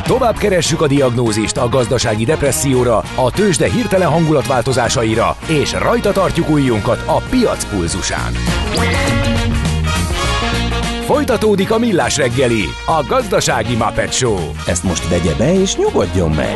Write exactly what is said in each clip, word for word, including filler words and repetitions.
Tovább keressük a diagnózist a gazdasági depresszióra, a tőzsde hirtelen hangulatváltozásaira, és rajta tartjuk ujjunkat a piac pulzusán. Folytatódik a Millás reggeli, a gazdasági Muppet Show. Ezt most vegye be és nyugodjon meg!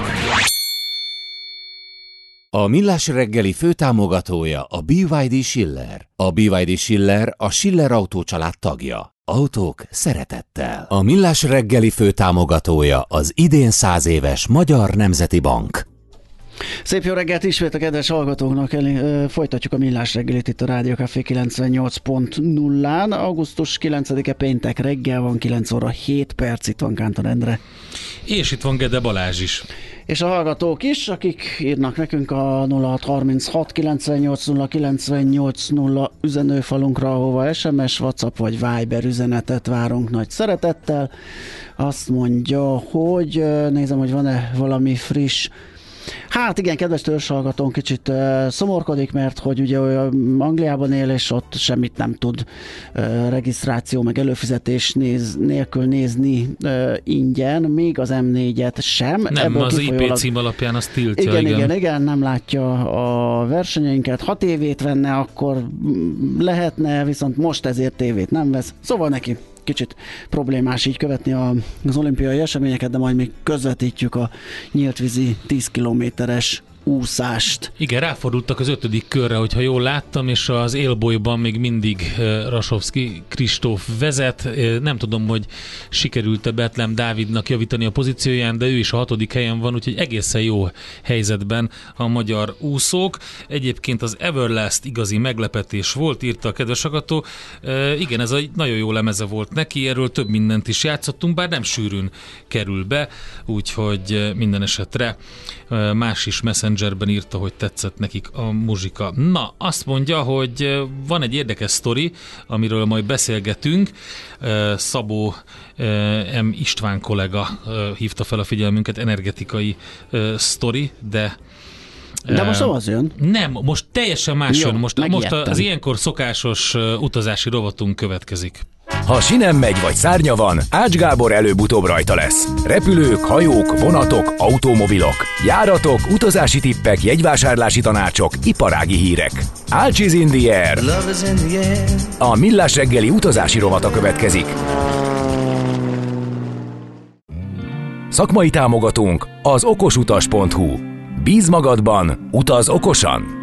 A Millás reggeli főtámogatója a bé vé dé Schiller. A bé vé dé Schiller a Schiller Autó család tagja. Autók szeretettel. A Millás reggeli főtámogatója az idén száz éves Magyar Nemzeti Bank. Szép jó reggelt ismét a kedves hallgatóknak. El, folytatjuk a Millás reggelit itt a Rádió Café kilencvennyolc pont nullán. augusztus kilencedike péntek reggel van, kilenc óra hét perc, itt van Kántor Endre. És itt van Gede Balázs is. És a hallgatók is, akik írnak nekünk a nulla hat harminchat kilencvennyolc nulla kilencvennyolc nulla üzenőfalunkra, ahova es em es, WhatsApp vagy Viber üzenetet várunk nagy szeretettel. Azt mondja, hogy nézem, hogy van-e valami friss. Hát igen, kedves törzshallgatón kicsit uh, szomorkodik, mert hogy ugye olyan Angliában él, és ott semmit nem tud uh, regisztráció, meg előfizetés néz, nélkül nézni uh, ingyen, még az em négyet sem. Nem, ebből az kifolyólag... i pé cím alapján azt tiltja. Igen, igen, igen, igen, nem látja a versenyeinket. Ha tévét venne, akkor lehetne, viszont most ezért tévét nem vesz. Szóval neki kicsit problémás így követni az olimpiai eseményeket, de majd még közvetítjük a nyíltvízi tíz kilométeres úszást. Igen, ráfordultak az ötödik körre, hogyha jól láttam, és az élbolyban még mindig Rasovszky Kristóf vezet. Nem tudom, hogy sikerült-e Betlem Dávidnak javítani a pozícióján, de ő is a hatodik helyen van, úgyhogy egészen jó helyzetben a magyar úszók. Egyébként az Everlast igazi meglepetés volt, írta a kedves hallgató. Igen, ez egy nagyon jó lemeze volt neki, erről több mindent is játszottunk, bár nem sűrűn kerül be, úgyhogy minden esetre más is Messengerben írta, hogy tetszett nekik a muzsika. Na, azt mondja, hogy van egy érdekes sztori, amiről majd beszélgetünk. Szabó M. István kollega hívta fel a figyelmünket, energetikai sztori, de De most az jön? Nem, most teljesen más Jó, jön. Most, most az ilyenkor szokásos utazási rovatunk következik. Ha sinem megy vagy szárnya van, Ács Gábor előbb-utóbb rajta lesz. Repülők, hajók, vonatok, automobilok, járatok, utazási tippek, jegyvásárlási tanácsok, iparági hírek. Ács is in the air. A Millás reggeli utazási rovata következik. Szakmai támogatónk az okosutas pont hu. Bíz magadban, utaz okosan!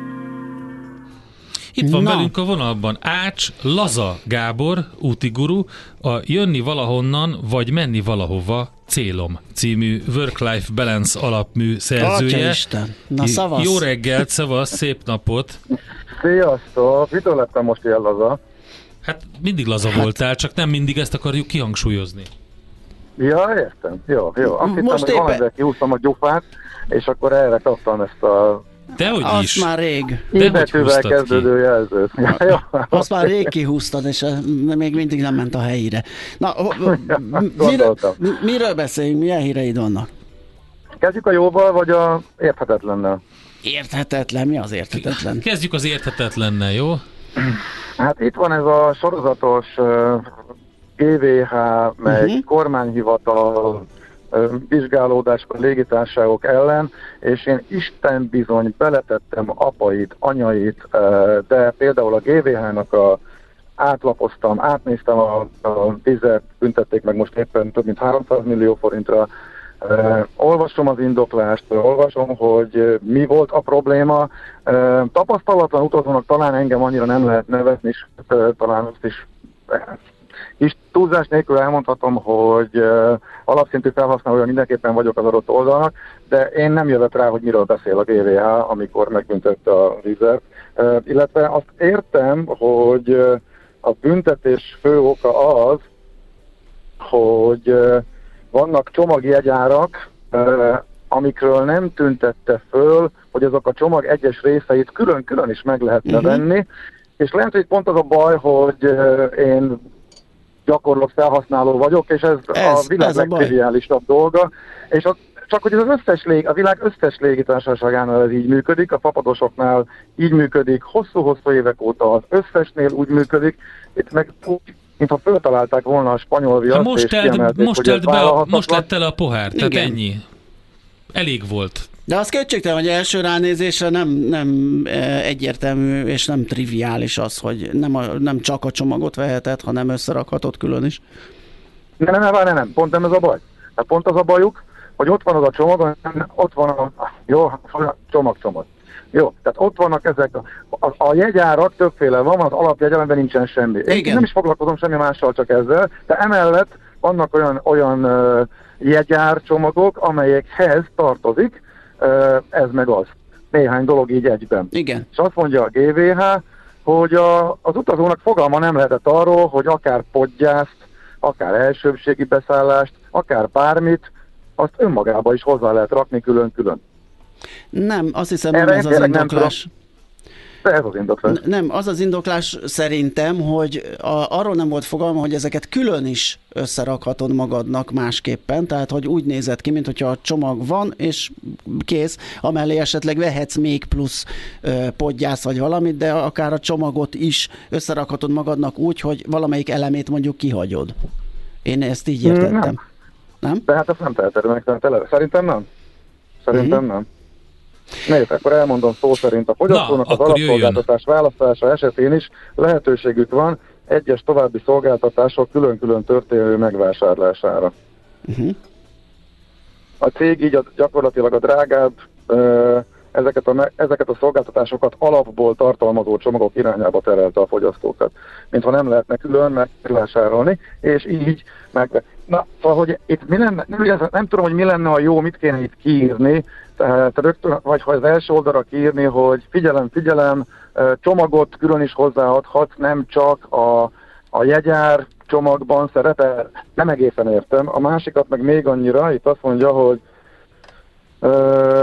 Itt van Na. velünk a vonalban Ács Laza Gábor, útiguru, a Jönni valahonnan, vagy menni valahova célom című Work-Life Balance alapmű szerzője. Atyaisten. Na, szavasz. Jó reggelt, szavasz, szép napot! Sziasztok! Mitől lettem most ilyen laza? Hát mindig laza hát. voltál, csak nem mindig ezt akarjuk kihangsúlyozni. Ja, értem. Jó, jó. Azt hittem, Most hogy éppen... valamelyik kihúztam a gyufát, és akkor erre kaptam ezt a Dehogy Azt is. már rég. I betűvel kezdődő jelzőt. Ja, jó, Azt már rég kihúztad, és még mindig nem ment a helyére. Na, miről, gondoltam. miről beszéljünk? Milyen híreid vannak? Kezdjük a jóval, vagy a érthetetlennel? Érthetetlen? Mi az érthetetlen? Kezdjük az érthetetlennel, jó? Hát itt van ez a sorozatos uh, gé vé há, meg Uh-huh. kormányhivatal uh, vizsgálódás a légitársaságok ellen, és én Isten bizony beletettem apait, anyait, uh, de például a gé vé há-nak a átlapoztam, átnéztem a, a vizet, büntették meg most éppen több mint háromszáz millió forintra. Uh, olvasom az indoklást, uh, olvasom, hogy uh, mi volt a probléma. Uh, tapasztalatlan utazónak talán engem annyira nem lehet nevezni, és uh, talán azt is uh, is túlzás nélkül elmondhatom, hogy uh, alapszintű felhasználója mindenképpen vagyok az adott oldalnak, de én nem jövök rá, hogy miről beszél a gé vé há, amikor megbüntette a vizet. Uh, illetve azt értem, hogy uh, a büntetés fő oka az, hogy uh, vannak csomagjegyárak, uh, amikről nem tüntette föl, hogy azok a csomag egyes részeit külön-külön is meg lehetne uh-huh. venni, és lehet, hogy pont az a baj, hogy uh, én gyakorlott felhasználó vagyok, és ez, ez a világ legtriviálisabb dolga, és az, csak hogy ez az összes lég, a világ összes légitársaságánál ez így működik, a papadosoknál így működik, hosszú-hosszú évek óta az összesnél úgy működik, itt meg úgy mintha föltalálták volna a spanyol viaszt, most és telt, kiemelték, most, hogy telt ez be a, most vállalhatatlan. lett el a pohár, tehát Igen. ennyi. Elég volt. De az kétségtelen, hogy első ránézésre nem, nem egyértelmű és nem triviális az, hogy nem, a, nem csak a csomagot vehetett, hanem összerakhatod külön is. Nem, nem, nem, nem, nem, pont nem ez a baj. Tehát pont az a bajuk, hogy ott van az a csomag, ott van a, jó, csomag, csomag. Jó, tehát ott vannak ezek, a, a, a jegyárak többféle van, van az alapjegyelemben nincsen semmi. Én Igen. nem is foglalkozom semmi mással, csak ezzel, de emellett vannak olyan, olyan uh, jegyár csomagok, amelyekhez tartozik, uh, ez meg az. Néhány dolog így egyben. Igen. És azt mondja a gé vé há, hogy a, az utazónak fogalma nem lehetett arról, hogy akár podgyászt, akár elsőbségi beszállást, akár bármit, azt önmagába is hozzá lehet rakni külön-külön. Nem, azt hiszem, Erre nem ez az tényleg nem indoklás. De ez az indoklás. N- Nem, az az indoklás szerintem, hogy a, arról nem volt fogalma, hogy ezeket külön is összerakhatod magadnak másképpen, tehát hogy úgy nézett ki, mint hogyha a csomag van, és kész, amellé esetleg vehetsz még plusz ö, podgyász vagy valamit, de akár a csomagot is összerakhatod magadnak úgy, hogy valamelyik elemét mondjuk kihagyod. Én ezt így értettem. Nem. Nem? De hát ezt nem teheted meg, szerintem, szerintem nem. Szerintem Mhm. nem. Nézd, akkor elmondom szó szerint a fogyasztónak Na, az akkor alapszolgáltatás választása esetén is lehetőségük van egyes további szolgáltatások külön-külön történő megvásárlására. Uh-huh. A cég így a, gyakorlatilag a drágább ö, ezeket, a, ezeket a szolgáltatásokat alapból tartalmazó csomagok irányába terelte a fogyasztókat, mintha nem lehetne külön megvásárolni, és így meg... Na, szóval, hogy itt mi lenne, nem, nem tudom, hogy mi lenne a jó, mit kéne itt kiírni, tehát rögtön, vagy ha az első oldalra kiírni, hogy figyelem, figyelem, csomagot külön is hozzáadhatsz, nem csak a, a jegyár csomagban szerepel, nem egészen értem. A másikat meg még annyira, itt azt mondja, hogy ö,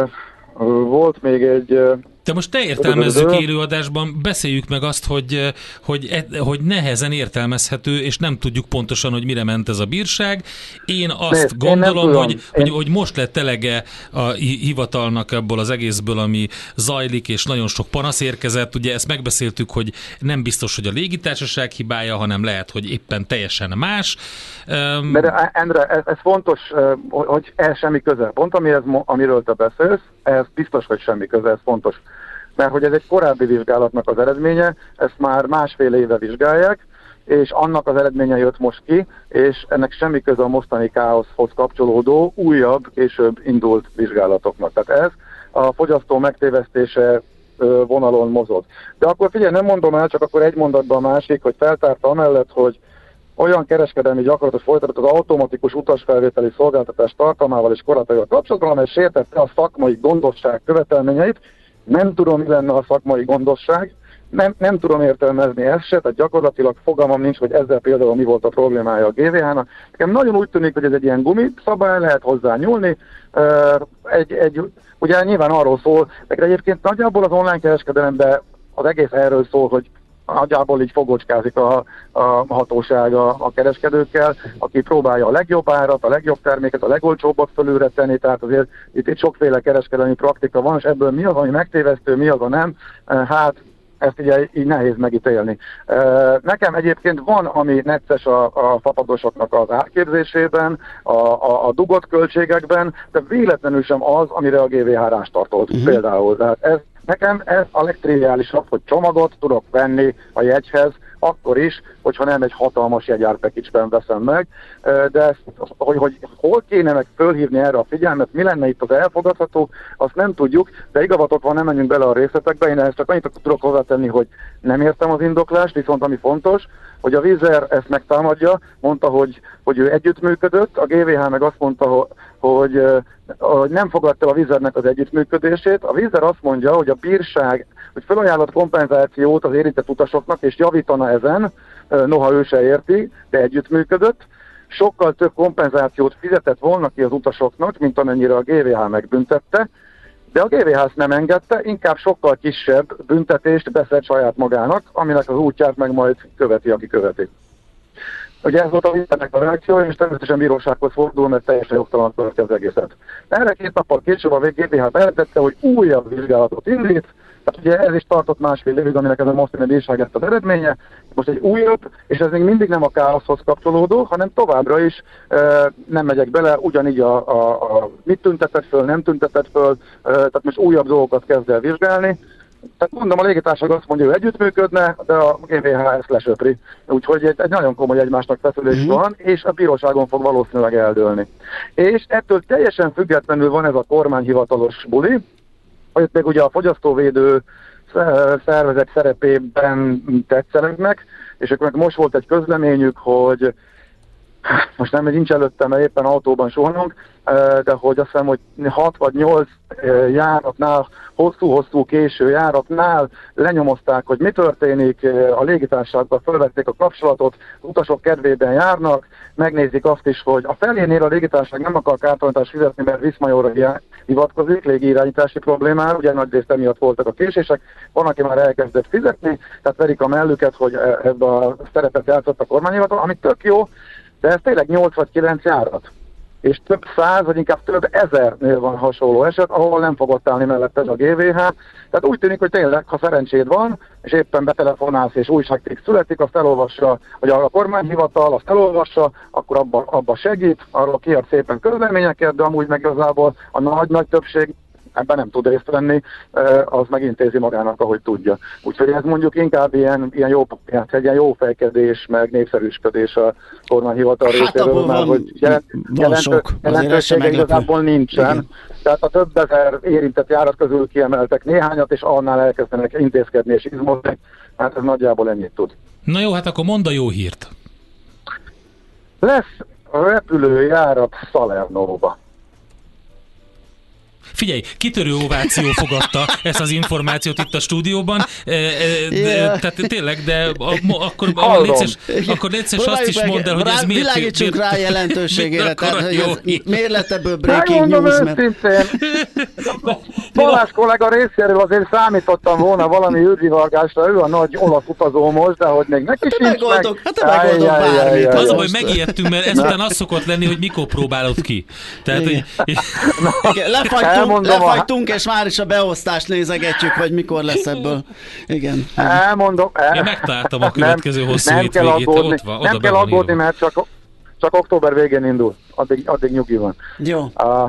volt még egy... De most te értelmezzük élőadásban, beszéljük meg azt, hogy, hogy, hogy nehezen értelmezhető, és nem tudjuk pontosan, hogy mire ment ez a bírság. Én azt Nézd, gondolom, én hogy, én... hogy, hogy most lett elege a hivatalnak ebből az egészből, ami zajlik, és nagyon sok panasz érkezett. Ugye ezt megbeszéltük, hogy nem biztos, hogy a légitársaság hibája, hanem lehet, hogy éppen teljesen más. Um... De, de Endre, ez, ez fontos, hogy ez semmi köze. Pont amihez, amiről te beszélsz, ez biztos, hogy semmi köze, ez fontos. Mert hogy ez egy korábbi vizsgálatnak az eredménye, ezt már másfél éve vizsgálják, és annak az eredménye jött most ki, és ennek semmi köze a mostani káoszhoz kapcsolódó, újabb, később indult vizsgálatoknak. Tehát ez a fogyasztó megtévesztése vonalon mozog. De akkor figyelj, nem mondom el, csak akkor egy mondatban a másik, hogy feltárta amellett, hogy olyan kereskedelmi gyakorlatot folytatott az automatikus utasfelvételi szolgáltatás tartalmával és korlátaival kapcsolatban, amely sértette a szakmai gondosság követelményeit. Nem tudom, mi lenne a szakmai gondosság, nem, nem tudom értelmezni ezt se, tehát gyakorlatilag fogalmam nincs, hogy ezzel például mi volt a problémája a gé vé há-nak. Nekem nagyon úgy tűnik, hogy ez egy ilyen gumicabály, lehet hozzá nyúlni. Egy, egy, ugye nyilván arról szól, de egyébként nagyjából az online kereskedelemben az egész erről szól, hogy nagyjából így fogocskázik a, a hatóság a, a kereskedőkkel, aki próbálja a legjobb árat, a legjobb terméket, a legolcsóbbat fölülre tenni, tehát azért itt, itt sokféle kereskedelmi praktika van, és ebből mi az, ami megtévesztő, mi az, a nem, hát ezt így, így nehéz megítélni. Nekem egyébként van, ami necces a, a fapadosoknak az árképzésében, a, a, a dugott költségekben, de véletlenül sem az, amire a gé vé há rástartolt uh-huh. például. Tehát ez, nekem ez a legtriviálisabb, hogy csomagot tudok venni a jegyhez, akkor is, hogyha nem egy hatalmas jegyárpekicsben veszem meg, de ezt, hogy, hogy hol kéne meg fölhívni erre a figyelmet, mi lenne itt az elfogadható, azt nem tudjuk, de igazatok van, nem menjünk bele a részletekbe, én ezt csak annyit tudok hozzátenni, hogy nem értem az indoklást, viszont ami fontos, hogy a Wizz Air ezt megtámadja, mondta, hogy, hogy ő együttműködött, a gé vé há meg azt mondta, hogy, hogy, hogy nem fogadta a Wizz Airnek az együttműködését. A Wizz Air azt mondja, hogy a bírság, hogy felajánlott kompenzációt az érintett utasoknak, és javítana ezen, noha ő se érti, de együttműködött. Sokkal több kompenzációt fizetett volna ki az utasoknak, mint amennyire a gé vé há megbüntette, de a gé vé há ezt nem engedte, inkább sokkal kisebb büntetést beszed saját magának, aminek az útját meg majd követi, aki követi. Ugye ez volt a vittának a reakció, és természetesen bírósághoz fordul, mert teljesen jogtalan tartja az egészet. Erre két nappal később a gé bé há bejelentette, hogy újabb vizsgálatot indít, tehát ugye ez is tartott másfél évig, aminek ez a mostani bírság lett az eredménye, most egy újabb, és ez még mindig nem a káoszhoz kapcsolódó, hanem továbbra is e, nem megyek bele, ugyanígy a, a, a mit tüntetett föl, nem tüntetett föl, e, tehát most újabb dolgokat kezd el vizsgálni. Tehát mondom, a légitársaság azt mondja, hogy együttműködne, de a gé bé há ezt lesöpri. Úgyhogy egy, egy nagyon komoly egymásnak feszülés mm-hmm. van, és a bíróságon fog valószínűleg eldőlni. És ettől teljesen függetlenül van ez a kormányhivatalos buli, hogy még ugye a fogyasztóvédő szervezet szerepében tetszelegnek, és akkor most volt egy közleményük, hogy most nem, nincs előttem, mert éppen autóban suhanunk, de hogy azt hiszem, hogy hat vagy nyolc járatnál, hosszú-hosszú késő járatnál lenyomozták, hogy mi történik, a légitársasággal felvették a kapcsolatot, utasok kedvében járnak, megnézik azt is, hogy a felénél a légitársaság nem akar kártalanítást fizetni, mert Viszmajorra hivatkozik légirányítási problémára, ugye nagy részt emiatt voltak a késések, van, aki már elkezdett fizetni, tehát verik a mellüket, hogy ebbe a szerepet játszott a kormányhivatal, ami tök jó, de ez tényleg nyolc vagy kilenc járat. És több száz, vagy inkább több ezernél van hasonló eset, ahol nem fogott állni mellett ez a gé bé há. Tehát úgy tűnik, hogy tényleg, ha szerencséd van, és éppen betelefonálsz és újságcikk születik, azt elolvassa, vagy a kormányhivatal azt elolvassa, akkor abba, abba segít, arról kiad szépen közleményeket, de amúgy meg igazából a nagy-nagy többség ebben nem tud részt venni, az megintézi magának, ahogy tudja. Úgyhogy ez mondjuk inkább ilyen, ilyen jó, egy ilyen jó fejkedés, meg népszerűsködés a kormányhivatal hát részéről, mert hogy jelent, jelentő, jelentősége igazából nincsen. Igen. Tehát a több ezer érintett járat közül kiemeltek néhányat, és annál elkezdenek intézkedni és izmozni, hát ez nagyjából ennyit tud. Na jó, hát akkor mondd a jó hírt. Lesz repülőjárat Salernóba. Figyelj, kitörő ováció fogadta ezt az információt itt a stúdióban, e, e, yeah. tehát tényleg, de a, akkor, a, létszes, akkor létszes azt is mondd el, hogy ez miért... Világítsunk miért, rá jelentőségére, tehát hogy ez miért lett ebből breaking news? Megmondom őszintén, Balázs kollega részéről azért számítottam volna valami űrvivargásra, ő a nagy olasz utazó most, de hogy még neki sincs meg. Megoldok, hát te megoldok bármit. Az a baj, megijedtünk, mert ezután az szokott lenni, hogy mikor próbálod ki. Tehát, hogy... Lefagytunk, és már is a beosztást nézegetjük, hogy mikor lesz ebből. Igen. Elmondom. El... Én megtaláltam a következő nem, hosszú nem kell hétvégét. aggódni, Ott van, nem kell aggódni, mert csak, csak október végén indul. Addig, addig nyugi van. Jó. Uh,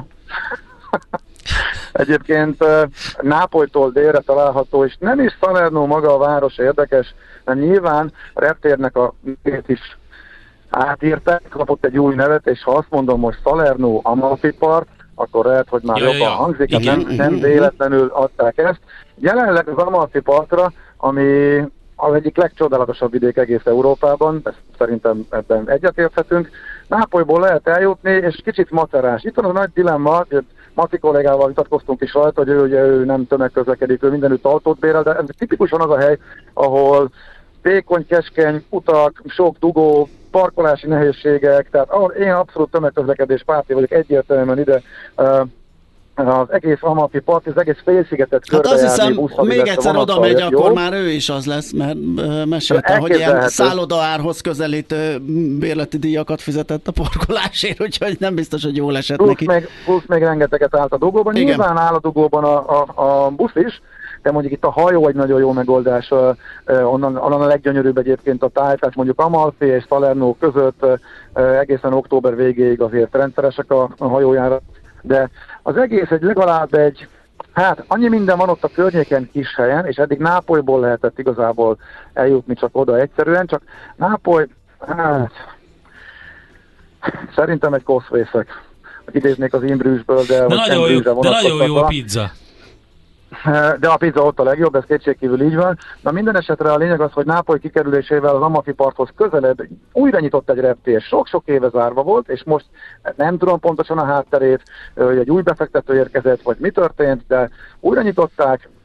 Egyébként uh, Nápolytól délre található, és nem is Salerno maga a város érdekes, mert nyilván a reptérnek a nevét is átírták, kapott egy új nevet, és ha azt mondom most Salerno Amalfi Part, akkor lehet, hogy már ja, jobban ja, ja. hangzik, igen, nem, nem véletlenül adták ezt. Jelenleg az Amalfi Partra, ami az egyik legcsodálatosabb vidék egész Európában, ezt szerintem ebben egyetérthetünk, Nápolyból lehet eljutni, és kicsit macerás. Itt van az nagy dilemma, hogy Maci kollégával vitatkoztunk is rajta, hogy ő, ugye, ő nem tömegközlekedik, ő mindenütt autót bérel, de ez tipikusan az a hely, ahol vékony, keskeny utak, sok dugó, parkolási nehézségek, tehát én abszolút tömegközlekedés párti vagyok, egyértelműen ide uh, az egész Amalfi Part, az egész félszigetet körbejárni. Hát azt hiszem, még egyszer oda megy, akkor már ő is az lesz, mert uh, mesélte, hogy ilyen szállodaárhoz közelítő bérleti díjakat fizetett a parkolásért, úgyhogy nem biztos, hogy jól esett plusz neki. Még, plusz még rengeteget állt a dugóban. Igen. Nyilván áll a dugóban a, a, a busz is, de mondjuk itt a hajó egy nagyon jó megoldás, uh, onnan, onnan a leggyönyörűbb egyébként a táj, tehát mondjuk Amalfi és Salerno között uh, egészen október végéig azért rendszeresek a, a hajójára, de az egész egy legalább egy, hát annyi minden van ott a környéken kis helyen, és eddig Nápolyból lehetett igazából eljutni csak oda egyszerűen, csak Nápoly, hát szerintem egy koszvészek. Idéznék az Imbrűsből, de... De nagyon jó, de nagyon jó a pizza. De a pizza ott a legjobb, ez kétségkívül így van. Na minden esetre a lényeg az, hogy Nápoly kikerülésével az Amalfi Parthoz közelebb újra nyitott egy reptér. Sok-sok éve zárva volt, és most nem tudom pontosan a hátterét, hogy egy új befektető érkezett, vagy mi történt, de újra nyitották,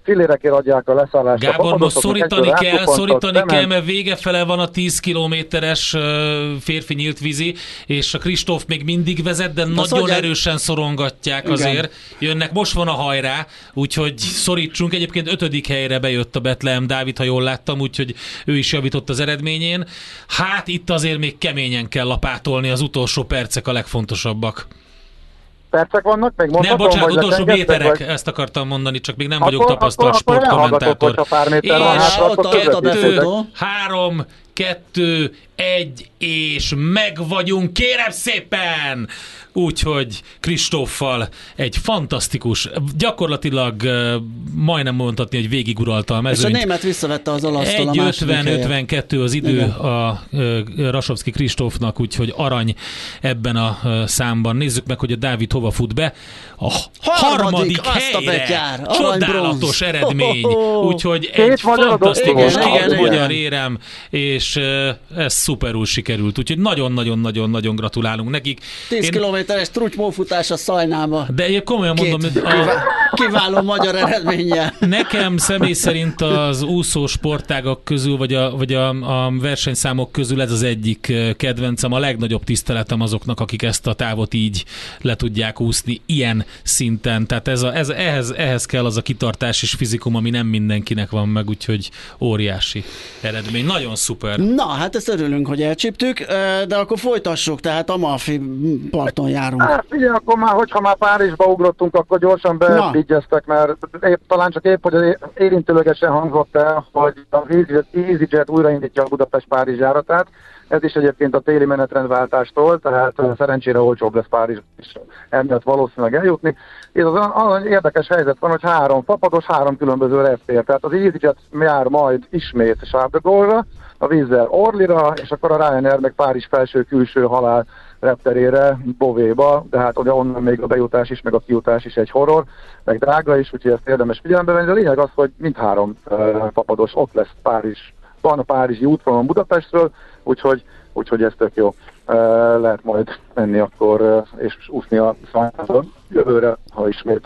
fillérekért adják a leszállást. Gábor, most szorítani kell, szorítani kell, mert vége fele van a tíz kilométeres férfi nyílt vízi, és a Kristóf még mindig vezet, de nagyon szóval erősen szorongatják azért. Igen. Jönnek, most van a hajrá, úgyhogy szorítsunk. Egyébként ötödik helyre bejött a Betlehem Dávid, ha jól láttam, úgyhogy ő is javított az eredményén. Hát itt azért még keményen kell lapátolni, az utolsó percek a legfontosabbak. Percek vannak, meg mondhatom, nem, bocsánat, utolsó méterek, vagy... ezt akartam mondani, csak még nem akkor, vagyok tapasztalt akkor, sportkommentátor. Akkor és kettő, három, kettő, egy, és meg vagyunk, kérem szépen! Úgyhogy Kristóffal egy fantasztikus, gyakorlatilag majdnem mondhatni, hogy végiguralta a mezőnyt. És a német visszavette az olasztól a második ötven ötvenkettő az idő. Igen. A Rasovszki Kristófnak, úgyhogy arany ebben a számban. Nézzük meg, hogy a Dávid hova fut be. A harmadik, harmadik helyre! Csodálatos eredmény! Úgyhogy egy fantasztikus két magyar érem, és ez szuperul sikerült. Úgyhogy nagyon-nagyon-nagyon-nagyon gratulálunk nekik. tíz kilométeres trutymófutás a Szajnába. De én komolyan mondom, hogy a... kiváló magyar eredménnyel. Nekem személy szerint az úszó sportágak közül, vagy a, vagy a, a versenyszámok közül ez az egyik kedvencem, a legnagyobb tiszteletem azoknak, akik ezt a távot így le tudják úszni ilyen szinten. Tehát ez a, ez, ehhez, ehhez kell az a kitartás és fizikum, ami nem mindenkinek van meg, úgyhogy óriási eredmény. Nagyon szuper. Na, hát ezt örülünk, hogy elcsíptük, de akkor folytassuk, tehát Amalfi parton járunk. Hát igen, akkor már, hogyha már Párizsba ugrottunk, akkor gyorsan bevigyeztek, mert épp, talán csak épp, hogy érintőlegesen hangzott el, hogy az EasyJet újraindítja a Budapest-Párizs járatát. Ez is egyébként a téli menetrendváltástól, tehát szerencsére olcsóbb lesz Párizs, és emiatt valószínűleg eljutni. Ez az, az érdekes helyzet van, hogy három fapados, három különböző reptér. Tehát az EasyJet jár majd ismét Charles de Gaulle-ra, a Wizzair Orlyra, és akkor a Ryanair meg Párizs felső-külső halál repterére, Beauvais-ba, de hát ugye onnan még a bejutás is, meg a kijutás is egy horror, meg drága is, úgyhogy ezt érdemes figyelembe venni. De a lényeg az, hogy mindhárom uh, fapados ott lesz Párizsban, a párizsi útvonalon Budapestről, úgyhogy, úgyhogy ez tök jó. Uh, lehet majd menni akkor, uh, és úszni a szállásra jövőre, ha ismét.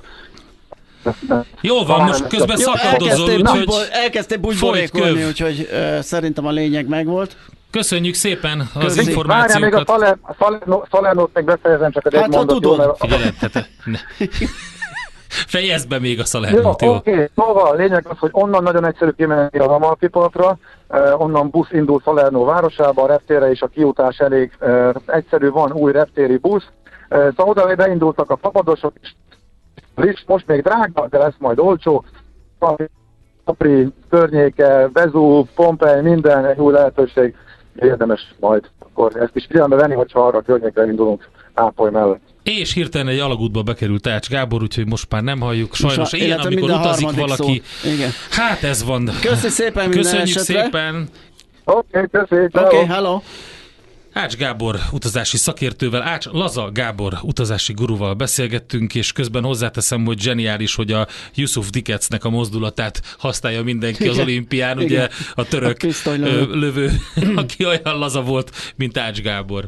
Jó van, most közben szakadozol, úgyhogy elkezdtél bújborékolni, úgyhogy uh, szerintem a lényeg megvolt. Köszönjük szépen az Köszönjük. információkat. Várjál, még a Salernót Salernót még befejezem, csak egy hát, mondat, jó, mert... Figyelj, hát, fejezd be még a Salernót, jó? jó. Oké, okay. Szóval a lényeg az, hogy onnan nagyon egyszerű kimenni a Amalfi partra, uh, onnan busz indul Salernó városába, a reptérre és a kijutás elég uh, egyszerű, van új reptéri busz. Uh, szóval oda beindultak a fapadosok, és most még drága, de lesz majd olcsó. Capri környéke, Vezúv, Pompei, minden egy új lehetőség. Érdemes majd akkor ezt is figyelembe venni, hogyha arra a környékre indulunk Nápoly mellett. És hirtelen egy alagútba bekerült Ács Gábor, úgyhogy most már nem halljuk. Sajnos ilyen, amikor utazik valaki. Hát ez van. Köszi szépen minden Köszönjük esetre. szépen. Oké, okay, köszönjük. Oké, okay, hello. Ács Gábor utazási szakértővel, Ács Laza Gábor utazási guruval beszélgettünk, és közben hozzáteszem, hogy zseniális, hogy a Yusuf Dikecnek a mozdulatát használja mindenki az olimpián, ugye igen. A török a lövő, aki olyan laza volt, mint Ács Gábor.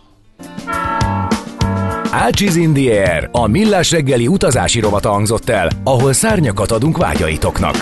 Ácsiz in the Air, a millás reggeli utazási rovata hangzott el, ahol szárnyakat adunk vágyaitoknak.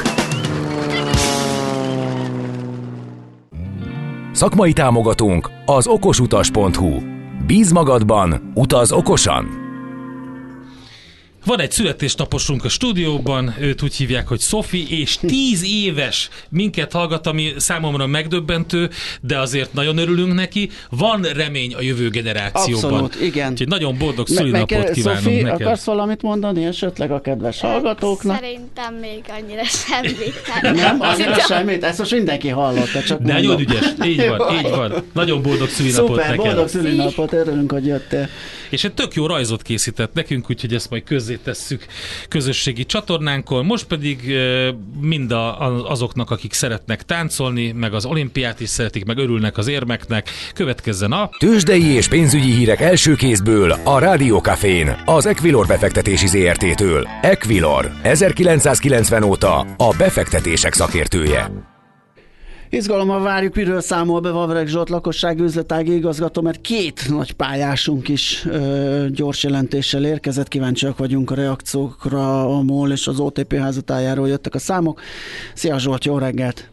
Szakmai támogatónk az okosutas pont hu. Bíz magadban, utaz okosan! Van egy születésnaposunk a stúdióban, őt úgy hívják, hogy Szofi, és tíz éves minket hallgat, ami számomra megdöbbentő, de azért nagyon örülünk neki. Van remény a jövő generációban. Abszolút, igen. Úgyhogy nagyon boldog szülinapot kívánunk Szofi, neked. Akarsz valamit mondani esetleg a kedves hallgatóknak? Szerintem még annyira semmit. Nem, annyira semmit? Ezt most mindenki hallotta, csak de nagyon ügyes, így van, így van. Nagyon boldog szülinapot Szuper, neked. boldog szülinapot, örülünk, hogy jöttél. És egy tök jó rajzot készített nekünk, úgyhogy ezt majd közzé tesszük közösségi csatornánkon. Most pedig mind a, azoknak, akik szeretnek táncolni, meg az olimpiát is szeretik, meg örülnek az érmeknek, következzen a... Tőzsdei és pénzügyi hírek első kézből a Rádió Cafén, az Equilor befektetési zé er té-től. Equilor, ezerkilencszázkilencven óta a befektetések szakértője. Izgalommal várjuk, miről számol be Vavreg Zsolt lakossági üzletági igazgató, mert két nagy pályásunk is ö, gyors jelentéssel érkezett. Kíváncsiak vagyunk a reakciókra, a MOL és az o té pé házatájáról jöttek a számok. Szia Zsolt, jó reggelt!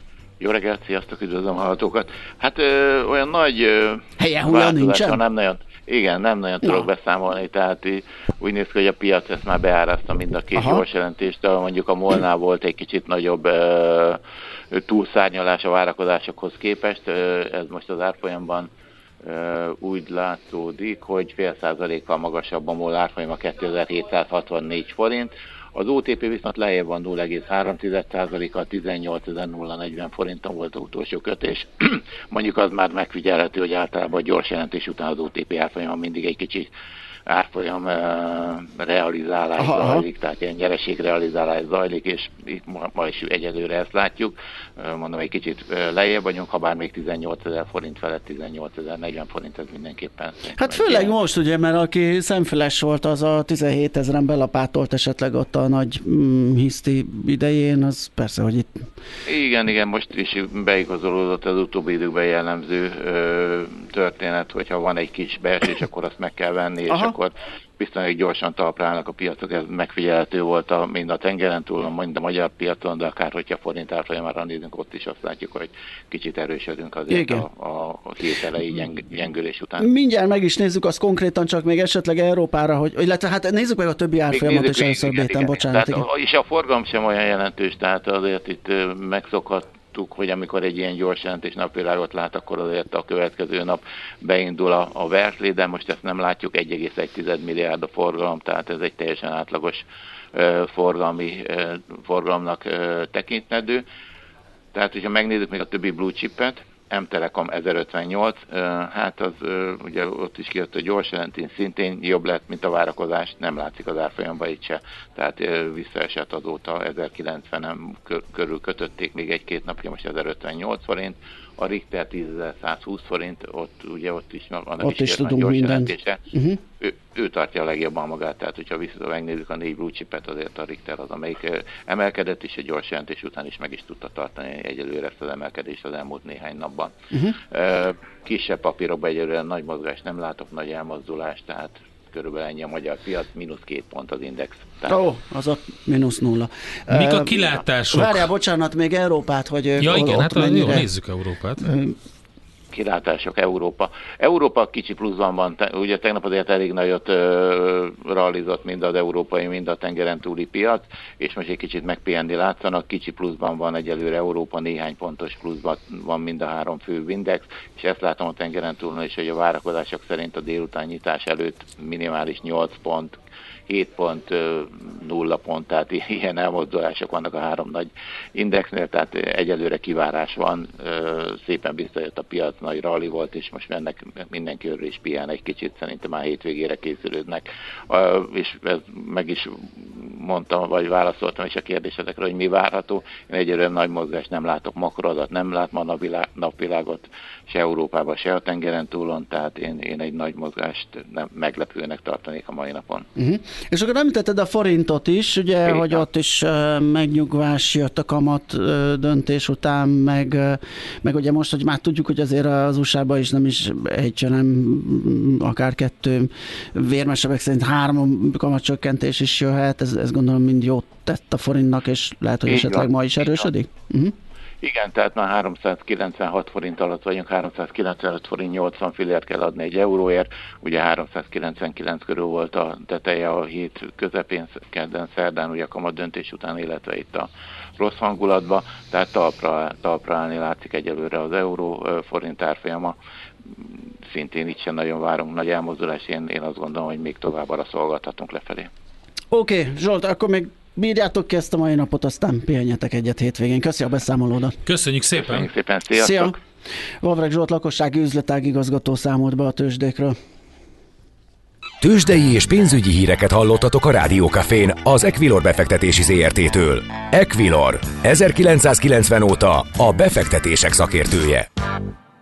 Jó reggelt, sziasztok, üdvözlöm a hallgatókat. Hát ö, olyan nagy ö, helyen olyan nincsen? Nem nagyon, igen, nem nagyon tudok no. beszámolni, tehát úgy néz ki, hogy a piac ezt már beáraszta mind a két Aha. gyors jelentést, de mondjuk a MOL-nál volt egy kicsit nagyobb ö, túlszárnyalás a várakozásokhoz képest. Ö, ez most az árfolyamban ö, úgy látszódik, hogy fél százalékkal magasabb a MOL árfolyama kétezer-hétszázhatvannégy forint. Az o té pé viszont lejjebb van nulla egész három százalékkal, tizennyolcezer-negyven forinton volt az utolsó kötés. Mondjuk az már megfigyelhető, hogy általában a gyors jelentés után az o té pé árfolyama mindig egy kicsit árfolyam uh, realizálás aha, zajlik, aha. tehát ilyen nyereségrealizálás zajlik, és itt ma, ma is egyelőre ezt látjuk. Uh, mondom, egy kicsit uh, lejjebb vagyunk, ha bár még tizennyolcezer forint felett, tizennyolcezer-negyven forint, ez mindenképpen. Hát főleg ilyen. Most ugye, mert aki szemfüles volt, az a tizenhétezren belapátolt esetleg ott a nagy mm, hiszti idején, az persze, hogy itt... Igen, igen, most is beigazolódott az utóbbi időkben jellemző ö, történet, hogyha van egy kis beesés, akkor azt meg kell venni, és aha. akkor biztosan gyorsan talpra állnak a piacok, ez megfigyelhető volt a, mind a tengeren túl, mind a magyar piacon, de akár hogyha forint árfolyamára nézünk, ott is azt látjuk, hogy kicsit erősödünk azért a, a, a hét elejé gyeng, gyengülés után. Mindjárt meg is nézzük azt konkrétan, csak még esetleg Európára, hogy, illetve hát nézzük meg a többi árfolyamot, és először Béten, bocsánat. Tehát, igen. És a forgalom sem olyan jelentős, tehát azért itt megszokhat, hogy amikor egy ilyen gyors jelentés napvilágot lát, akkor azért a következő nap beindul a, a Verslé, de most ezt nem látjuk, egy egész egy milliárd a forgalom, tehát ez egy teljesen átlagos uh, forgalmi uh, forgalomnak uh, tekintendő. Tehát, hogyha megnézzük még a többi blue chipet, M-Telekom ezerötvennyolc, hát az ugye ott is kijött a gyors jelentés, szintén jobb lett, mint a várakozás, nem látszik az árfolyamban itt se, tehát visszaesett azóta, ezerkilencven körül kötötték még egy-két napja, most ezerötvennyolc forint, a Richter tízezer-százhúsz forint, ott ugye ott is van ott is, is tudunk gyors jelentése. Uh-huh. Ő, ő tartja a legjobban magát, tehát hogyha vissza megnézzük a négy blue chipet, azért a Richter az, amelyik emelkedett, és a gyors jelentés után is meg is tudta tartani egyelőre ezt az emelkedést az elmúlt néhány napban. Uh-huh. Kisebb papírokban egyelőre nagy mozgást nem látok, nagy elmozdulást, tehát körülbelül ennyi a magyar piac, mínusz két pont az index. Ó, oh, az a mínusz nulla. Mik a kilátások? Várjál, bocsánat, még Európát, hogy... Ja, igen, hát mennyire... jó, nézzük Európát. Kilátások Európa. Európa kicsi pluszban van, ugye tegnap azért elég nagyot uh, realizott mind az európai, mind a tengeren túli piac, és most egy kicsit megpihenni látszanak, kicsi pluszban van egyelőre Európa, néhány pontos pluszban van mind a három fő index, és ezt látom a tengeren túlon is, hogy a várakozások szerint a délután nyitás előtt minimális nyolc pont, hét pont nulla pont, tehát ilyen elmozdulások vannak a három nagy indexnél, tehát egyelőre kivárás van, szépen visszajött a piac, nagy rally volt, és most ennek mindenki örül is pihen egy kicsit, szerintem már hétvégére készülődnek, és ez meg is mondtam, vagy válaszoltam is a kérdésedekre, hogy mi várható. Én egyelőre nagy mozgást nem látok, makroadat nem lát ma a napvilágot, se Európában, se a tengeren túlon, tehát én, én egy nagy mozgást nem, meglepőnek tartanék a mai napon. Uh-huh. És akkor említetted a forintot is, ugye, Én hogy ott is uh, megnyugvás jött a kamat uh, döntés után, meg, uh, meg ugye most, hogy már tudjuk, hogy azért az u es á-ban is nem is egy, hanem akár kettő, vérmesebbek szerint három kamatcsökkentés is jöhet, ez, ez gondolom mind jót tett a forintnak, és lehet, hogy Így esetleg van. ma is erősödik? Uh-huh. Igen, tehát már háromszázkilencvenhat forint alatt vagyunk, háromszázkilencvenöt forint nyolcvan fillért kell adni egy euróért, ugye háromszázkilencvenkilenc körül volt a teteje a hét közepén, kedden, szerdán, ugye a kamat döntés után, illetve itt a rossz hangulatba, tehát talpra, talpra állni látszik egyelőre az euró forint árfolyama, szintén itt sem nagyon várunk nagy elmozdulás, én, én azt gondolom, hogy még tovább arra szolgáltatunk lefelé. Oké, okay, Zsolt, akkor még bírjátok ki ezt a mai napot, aztán pihenjetek egyet hétvégén. Köszi a beszámolódat. Köszönjük szépen. Köszönjük szépen, sziasztok. Szia. Vavreg Zsolt lakossági üzletág igazgató számolt be a tőzsdékről. Tőzsdei és pénzügyi híreket hallottatok a Rádiókafén az Equilor befektetési zé er té-től. Equilor, ezerkilencszázkilencven óta a befektetések szakértője.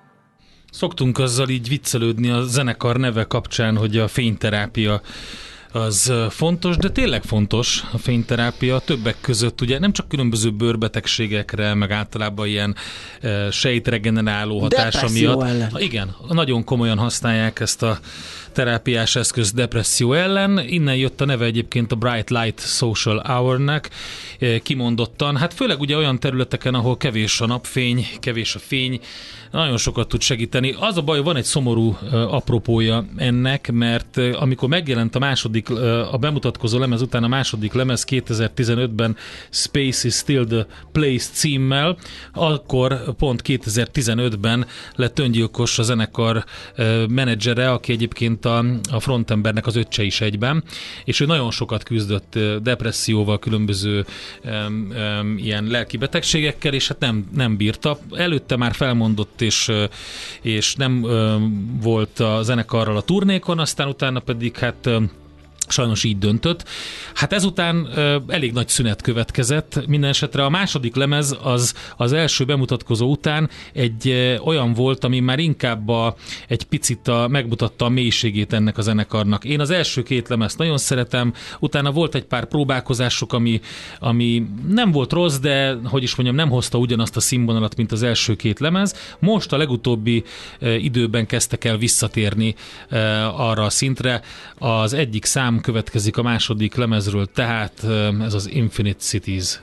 Szoktunk azzal így viccelődni a zenekar neve kapcsán, hogy a fényterápia az fontos, de tényleg fontos a fényterápia többek között, ugye nem csak különböző bőrbetegségekre, meg általában ilyen e, sejtregeneráló hatása depresszió miatt. ellen. Igen, nagyon komolyan használják ezt a terápiás eszköz depresszió ellen. Innen jött a neve egyébként a Bright Light Social Hour-nek, kimondottan. Hát főleg ugye olyan területeken, ahol kevés a napfény, kevés a fény, nagyon sokat tud segíteni. Az a baj, van egy szomorú uh, apropója ennek, mert uh, amikor megjelent a második, uh, a bemutatkozó lemez után a második lemez kétezer-tizenötben Space is Still the Place címmel, akkor pont kétezer-tizenötben lett öngyilkos a zenekar uh, menedzsere, aki egyébként a, a frontembernek az öccse is egyben, és ő nagyon sokat küzdött uh, depresszióval, különböző um, um, ilyen lelki betegségekkel, és hát nem, nem bírta. Előtte már felmondott és, és nem ö, volt a zenekarral a turnékon, aztán utána pedig hát ö, sajnos így döntött. Hát ezután ö, elég nagy szünet következett. Minden esetre a második lemez az, az első bemutatkozó után egy ö, olyan volt, ami már inkább a, egy picit a, megmutatta a mélységét ennek a zenekarnak. Én az első két lemezt nagyon szeretem, utána volt egy pár próbálkozások, ami, ami nem volt rossz, de hogy is mondjam, nem hozta ugyanazt a színvonalat, mint az első két lemez. Most a legutóbbi ö, időben kezdtek el visszatérni ö, arra a szintre. Az egyik szám következik a második lemezről, tehát ez az Infinite Cities.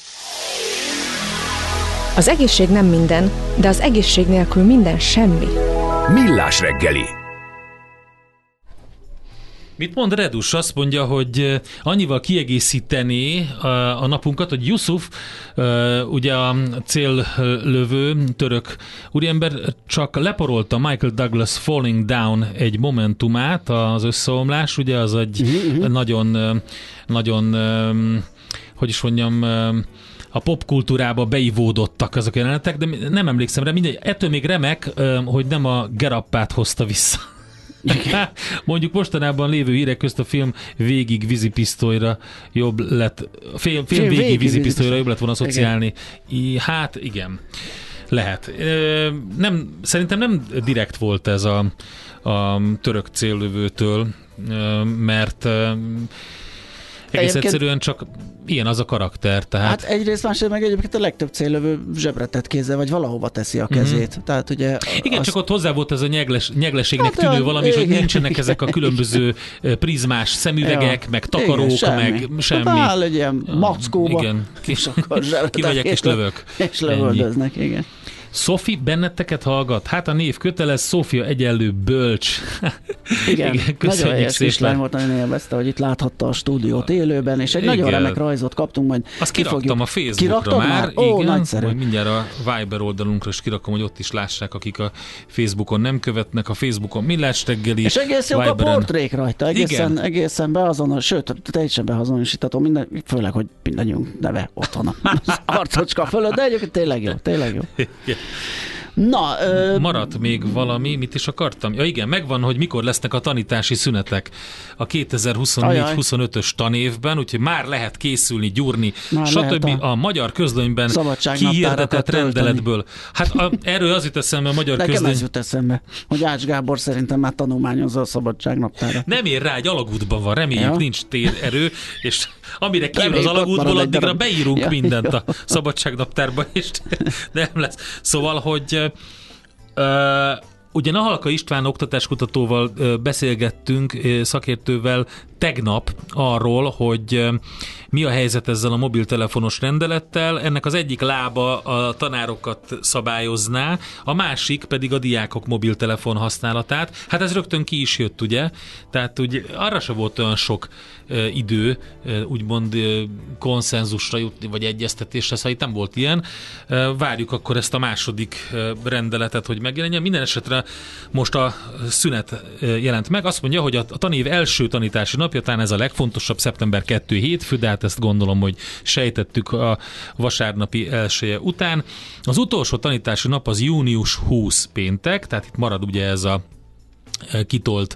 Az egészség nem minden, de az egészség nélkül minden semmi. Millás reggeli. Mit mond Redus? Azt mondja, hogy annyival kiegészítené a, a napunkat, hogy Yusuf, ugye a céllövő török úriember csak leporolta Michael Douglas Falling Down egy momentumát, az összeomlás, ugye az egy uh-huh. nagyon, nagyon, hogy is mondjam, a popkultúrába beivódottak azok a jelenetek, de nem emlékszem rá, mindegy. Ettől még remek, hogy nem a Gerappát hozta vissza. Mondjuk mostanában lévő hírek közt a film végig vízipisztolyra jobb lett, a film, film végig, végig vízipisztolyra jobb lett volna szociálni. I, hát igen, lehet. Nem, szerintem nem direkt volt ez a, a török céllövőtől, mert egész egyébként egyszerűen csak ilyen az a karakter. Tehát... Hát egyrészt, másrészt meg egyébként a legtöbb céllövő zsebre tett kézzel, vagy valahova teszi a kezét. Mm-hmm. Tehát ugye... Igen, az... csak ott hozzá volt ez a nyegles, nyegleségnek hát, tűnő valami, és hogy nincsenek ezek a különböző prizmás szemüvegek, ja, meg takarók, igen, semmi. meg semmi. Hát áll egy ilyen mackóba, igen. és akkor kimegyek és lövök. És lövöldöznek, igen. Sophie benneteket hallgat? Hát a név kötelez, Szófia egyenlő bölcs. Igen, igen, nagyon helyes kislány volt, nagyon élvezte, hogy itt láthatta a stúdiót élőben, és egy igen. nagyon remek rajzot kaptunk, majd azt kiraktam a Facebookra már, már? Ó, igen, nagyszerű. Majd mindjárt a Viber oldalunkra is kirakom, hogy ott is lássák, akik a Facebookon nem követnek, a Facebookon Millás reggeli. És egész jók a portrék rajta, egészen, egészen beazonos, sőt, teljesen beazonosítható, minden, főleg, hogy mindannyiunk neve ott van az arcocska fölött, de egyébként tényleg jó, tényleg jó. Na, ö... maradt még valami, mit is akartam? Ja igen, megvan, hogy mikor lesznek a tanítási szünetek a kétezer-huszonnégy huszonötös tanévben, úgyhogy már lehet készülni, gyúrni, már stb. A... a magyar közlönyben kihirdetett rendeletből. Hát a, erről az jut eszembe a magyar Nekem közlöny... ez jut eszembe, hogy Ács Gábor szerintem már tanulmányozza a szabadságnaptára. Nem ér rá, egy alagútban van, reméljük ja. nincs térerő, és amire kijön az alagútból, addigra beírunk ja, mindent ja. a szabadságnaptárba, és nem lesz. Szóval, hogy Uh, ugye Nahalka István oktatáskutatóval uh, beszélgettünk, uh, szakértővel tegnap arról, hogy uh, mi a helyzet ezzel a mobiltelefonos rendelettel. Ennek az egyik lába a tanárokat szabályozná, a másik pedig a diákok mobiltelefon használatát. Hát ez rögtön ki is jött, ugye? Tehát ugye arra se volt olyan sok uh, idő, uh, úgymond uh, konszenzusra jutni, vagy egyeztetésre, szóval itt nem volt ilyen. Uh, várjuk akkor ezt a második uh, rendeletet, hogy megjelenjen. Minden esetre most a szünet uh, jelent meg. Azt mondja, hogy a, a tanév első tanítási napja, talán ez a legfontosabb, szeptember kettő hétfő, de hát ezt gondolom, hogy sejtettük a vasárnapi elsője után. Az utolsó tanítási nap az június huszadika péntek, tehát itt marad ugye ez a kitolt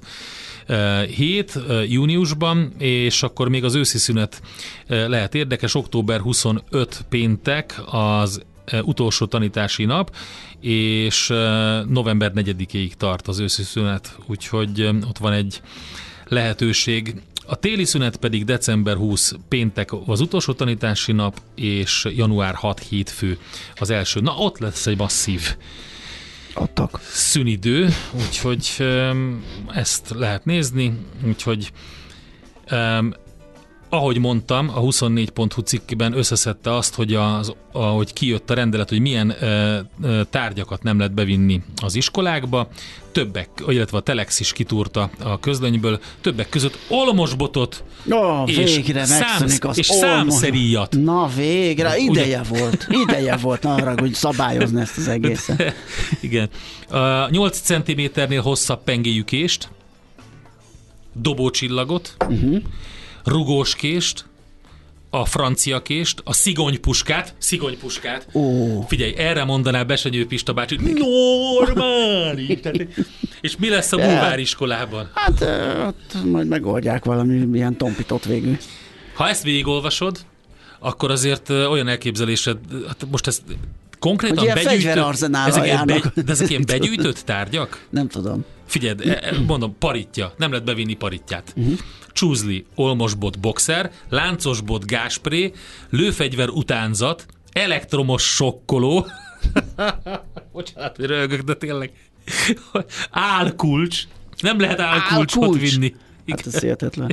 hét júniusban, és akkor még az őszi szünet lehet érdekes, október huszonötödike péntek az utolsó tanítási nap, és november negyedikéig tart az őszi szünet, úgyhogy ott van egy lehetőség A téli szünet pedig december huszadika péntek az utolsó tanítási nap, és január hatodika hétfő az első. Na, ott lesz egy masszív Adtak. szünidő, úgyhogy um, ezt lehet nézni, úgyhogy um, ahogy mondtam, a huszonnégy pont hu cikkben összeszedte azt, hogy az, ahogy kijött a rendelet, hogy milyen e, e, tárgyakat nem lehet bevinni az iskolákba, többek, illetve a Telex is kitúrta a közlönyből, többek között olmosbotot oh, és, végre számsz, az és számszeríjat. Na végre, ideje Ugye? volt, ideje volt arra, hogy szabályozni ezt az egészet. Igen. A nyolc centiméternél hosszabb pengéjükést, dobócsillagot, uh-huh. rugóskést, a franciakést, a szigonypuskát, szigonypuskát. Ó. Figyelj, erre mondaná Besenyő Pista bácsi, normális! És mi lesz a bulváriskolában? Hát ott majd megoldják valami ilyen tompított végül. Ha ezt végigolvasod, akkor azért olyan elképzelésed, hát most ez konkrétan hogy begyűjtött, ezek ilyen, begy, de ezek ilyen begyűjtött tárgyak? Nem tudom. Figyeld, mondom, paritja, nem lehet bevinni paritját. Uh-huh. Csúzli, olmosbot, boxer, láncosbot, gáspré, lőfegyver utánzat, elektromos sokkoló, bocsánat, hogy röhögök, de tényleg, álkulcs, nem lehet álkulcsot Álkulcs. vinni. Hát ez hihetetlen.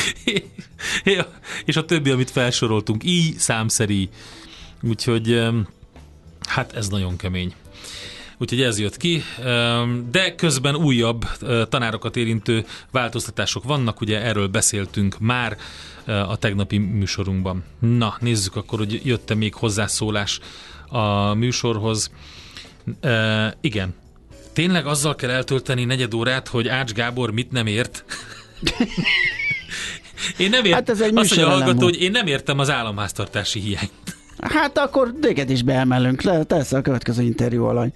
És a többi, amit felsoroltunk, így számszerű. Úgyhogy hát ez nagyon kemény. Úgyhogy ez jött ki, de közben újabb tanárokat érintő változtatások vannak, ugye erről beszéltünk már a tegnapi műsorunkban. Na, nézzük akkor, hogy jött-e még hozzászólás a műsorhoz. E, igen, tényleg azzal kell eltölteni negyed órát, hogy Ács Gábor mit nem ért? Én nem értem, hát ez egy azt mondja a hallgató, hogy én nem értem az államháztartási hiányt. Hát akkor téged is beemelünk, le, persze a következő interjú alany.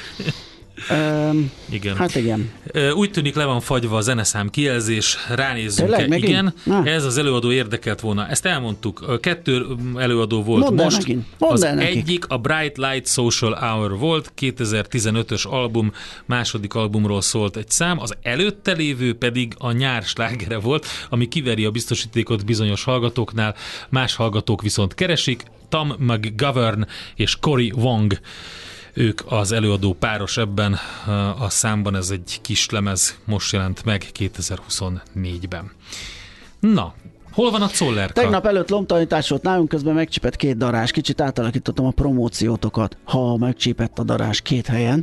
Um, igen. Hát igen. Úgy tűnik, le van fagyva a zeneszám kijelzés, ránézzünk-e? Igen, Na. ez az előadó érdekelt volna. Ezt elmondtuk. Kettő előadó volt Mondd most. Az nekik. egyik a Bright Light Social Hour volt, kétezer-tizenötös album, második albumról szólt egy szám, az előtte lévő pedig a nyár slágere volt, ami kiveri a biztosítékot bizonyos hallgatóknál, más hallgatók viszont keresik. Tom McGovern és Cory Wong, ők az előadó páros ebben a számban, ez egy kis lemez, most jelent meg kétezer-huszonnégyben. Na, hol van a Czollerka? Tegnap előtt lombtanítás volt nálunk, közben megcsípett két darázs, kicsit átalakítottam a promóciótokat, ha megcsípett a darázs két helyen.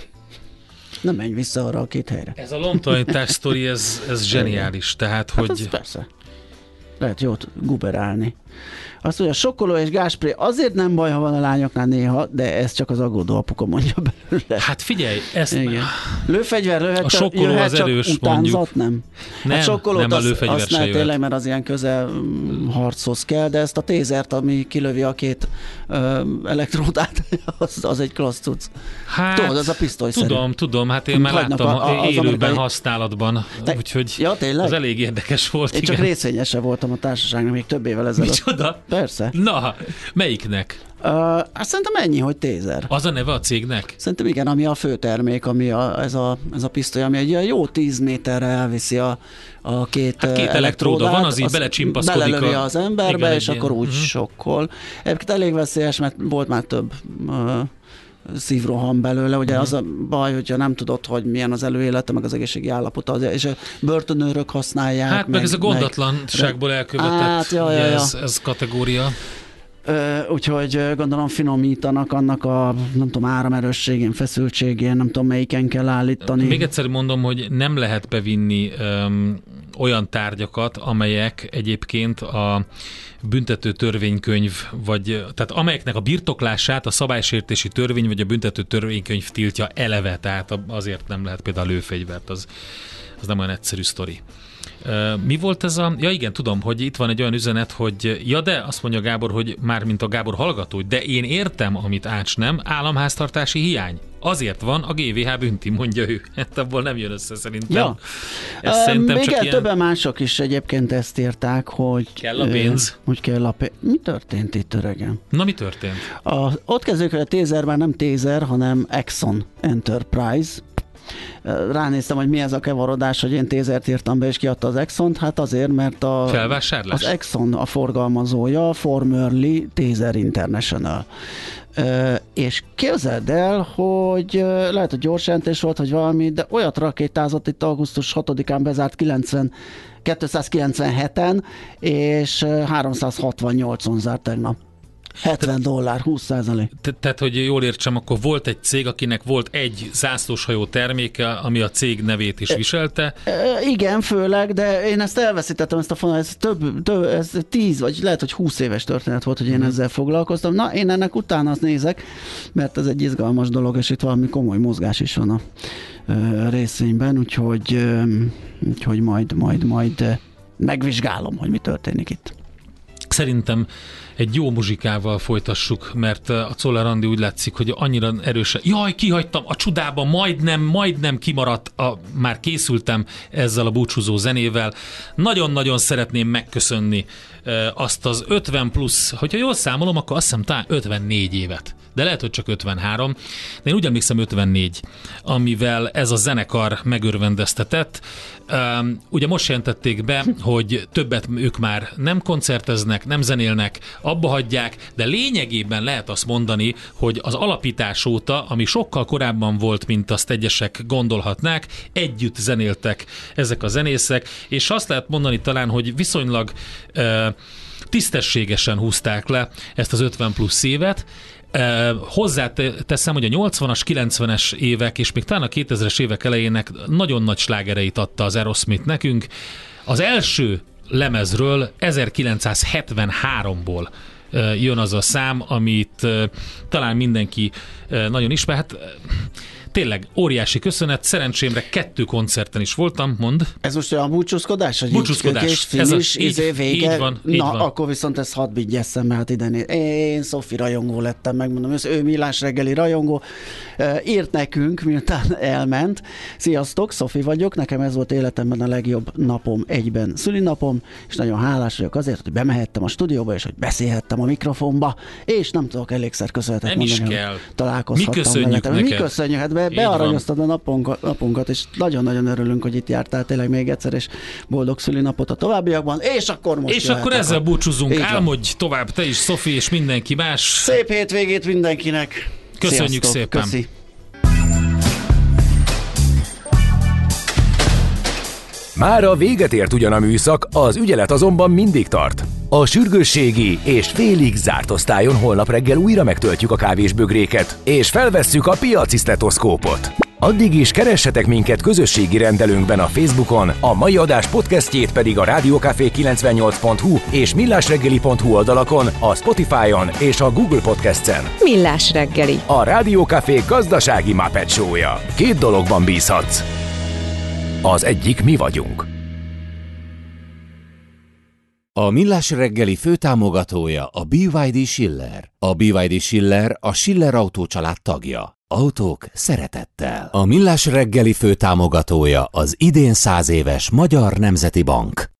Nem menj vissza arra a két helyre. Ez a lombtanítás sztori, ez, ez zseniális, tehát hát hogy... persze. Lehet jót guberálni. Azt mondja, sokkoló és gáspré azért nem baj, ha van a lányoknál néha, de ez csak az aggódó apuka mondja belőle. Hát figyelj, ezt... Igen. Lőfegyver jöhet, a sokkoló jöhet az csak erős, utánzat, mondjuk. nem? Nem, hát sokkolót nem a az, lőfegyver azt se ne, jöhet. tényleg, mert az ilyen közel harchoz kell, de ezt a tézert, ami kilövi a két ö, elektródát, az, az egy klassz cucc. Hát, tudod, az a pisztolyszerű. Tudom, tudom, hát én már láttam a, a, élőben amerikai... használatban, Te... úgyhogy ja, az elég érdekes volt. Én igen. csak részvényese voltam a társaságnak még több évvel ezelőtt. Micsoda? Persze. Na, melyiknek? Uh, hát szerintem ennyi, hogy tézer. Az a neve a cégnek? Szerintem igen, ami a főtermék, ami a, ez, a, ez a pisztoly, ami egy ilyen jó tíz méterre elviszi a, a két, hát két elektróda van, az így belecsimpaszkodik. Belelövi a... az emberbe, igen, és akkor úgy uh-huh. sokkol. Egyébként elég veszélyes, mert volt már több uh, szívroham belőle. Ugye uh-huh. az a baj, hogyha nem tudod, hogy milyen az előélete, meg az egészségi állapota, és a börtönőrök használják. Hát meg, meg ez a gondatlanságból elkövetett hát, ja, ja, ja. Ez, ez kategória. Ö, úgyhogy gondolom finomítanak annak a, nem tudom, áramerősségén, feszültségén, nem tudom, melyiken kell állítani. Még egyszer mondom, hogy nem lehet bevinni öm, olyan tárgyakat, amelyek egyébként a büntető törvénykönyv, vagy, tehát amelyeknek a birtoklását a szabálysértési törvény, vagy a büntető törvénykönyv tiltja eleve, tehát azért nem lehet például a lőfegyvert, az, az nem olyan egyszerű sztori. Mi volt ez a... Ja igen, tudom, hogy itt van egy olyan üzenet, hogy ja de, azt mondja Gábor, hogy már mint a Gábor hallgató, de én értem, amit Ács nem, államháztartási hiány. Azért van a gé vé há bünti, mondja ő. Hát abból nem jön össze szerintem. Ja. Ez uh, szerintem még csak el ilyen... többen mások is egyébként ezt írták, hogy... Kell a pénz. Uh, hogy kell a pénz. Mi történt itt, öregem? Na, mi történt? A, ott kezdődik, hogy a tézer már nem tézer, hanem Exxon Enterprise. ránéztem, hogy mi ez a kevarodás, hogy én Tézert írtam be, és kiadta az Exxont, hát azért, mert a, felvásárlás? Az Exxon a forgalmazója, formerly Tézer International. Uh, és képzeld el, hogy uh, lehet, hogy gyors jelentés volt, hogy valami, de olyat rakétázott itt augusztus hatodikán bezárt kilencven, kétszázkilencvenheten, és uh, háromszázhatvannyolcon zárt tegnap. hetven dollár, húsz százalék. Te, tehát, hogy jól értsem, akkor volt egy cég, akinek volt egy zászlóshajó terméke, ami a cég nevét is viselte. E, e, igen, főleg, de én ezt elveszítettem, ezt a fonalat, ez több, több, ez tíz, vagy lehet, hogy húsz éves történet volt, hogy én hmm. ezzel foglalkoztam. Na, én ennek utána azt nézek, mert ez egy izgalmas dolog, és itt valami komoly mozgás is van a e, részvényben, úgyhogy, e, úgyhogy majd, majd, majd e, megvizsgálom, hogy mi történik itt. Szerintem egy jó muzsikával folytassuk, mert a Czoller Andi úgy látszik, hogy annyira erősen, jaj, kihagytam a csudába, majdnem, majdnem kimaradt, a, már készültem ezzel a búcsúzó zenével. Nagyon-nagyon szeretném megköszönni e, azt az ötven plusz, hogyha jól számolom, akkor azt hiszem talán ötvennégy évet. De lehet, hogy csak ötvenhárom, de én úgy emlékszem ötvennégy, amivel ez a zenekar megörvendeztetett. Um, ugye most jelentették be, hogy többet ők már nem koncerteznek, nem zenélnek, abba hagyják, de lényegében lehet azt mondani, hogy az alapítás óta, ami sokkal korábban volt, mint azt egyesek gondolhatnák, együtt zenéltek ezek a zenészek, és azt lehet mondani talán, hogy viszonylag uh, tisztességesen húzták le ezt az ötven plusz évet. Uh, hozzáteszem, hogy a nyolcvanas, kilencvenes évek és még talán a kétezres évek elejének nagyon nagy slágereit adta az Aerosmith nekünk. Az első lemezről ezerkilencszázhetvenháromból uh, jön az a szám, amit uh, talán mindenki uh, nagyon ismer. Hát, uh, tényleg óriási köszönet, szerencsémre kettő koncerten is voltam, mond. Ez most olyan búcsúzkodás? Búcsúzkodás. És finish, így, izé vége. Így van, így Na, van. akkor viszont ez hadd vigyesszem, mert hát ide néz. Én Szofi rajongó lettem, megmondom, ő Millás reggeli rajongó. Írt nekünk, miután elment. Sziasztok, Szofi vagyok, nekem ez volt életemben a legjobb napom egyben szülinapom, és nagyon hálás vagyok azért, hogy bemehettem a stúdióba, és hogy beszélhettem a mikrofonba, és nem tudok elégszer köszönetet nem mondani, is kell. Találkozhattam. Mi köszönjük neked. Mi köszönjük, hát be, bearanyoztad a napunkat, napunkat, és nagyon-nagyon örülünk, hogy itt jártál tényleg még egyszer, és boldog szülinapot a továbbiakban, és akkor most És akkor ezzel a... búcsúzunk, álmodj tovább te is, Szofi, és mindenki más. Szép hétvégét mindenkinek! Köszönjük Sziasztok. szépen! Köszi. Mára véget ért ugyan a műszak, az ügyelet azonban mindig tart. A sürgősségi és félig zárt osztályon holnap reggel újra megtöltjük a kávésbögréket, és felvesszük a piaci sztetoszkópot. Addig is keressetek minket közösségi rendelőnkben a Facebookon, a mai adás podcastjét pedig a rádiókafé kilencvennyolc pont hu és millásreggeli pont hu oldalakon, a Spotify-on és a Google Podcast-en. Millás reggeli. A Rádiókafé gazdasági Muppet show-ja. Két dologban bízhatsz. Az egyik mi vagyunk. A Millás reggeli főtámogatója a bé vé dé Schiller. A bé vé dé Schiller a Schiller Autó család tagja. Autók szeretettel. A Millás reggeli főtámogatója az idén száz éves Magyar Nemzeti Bank.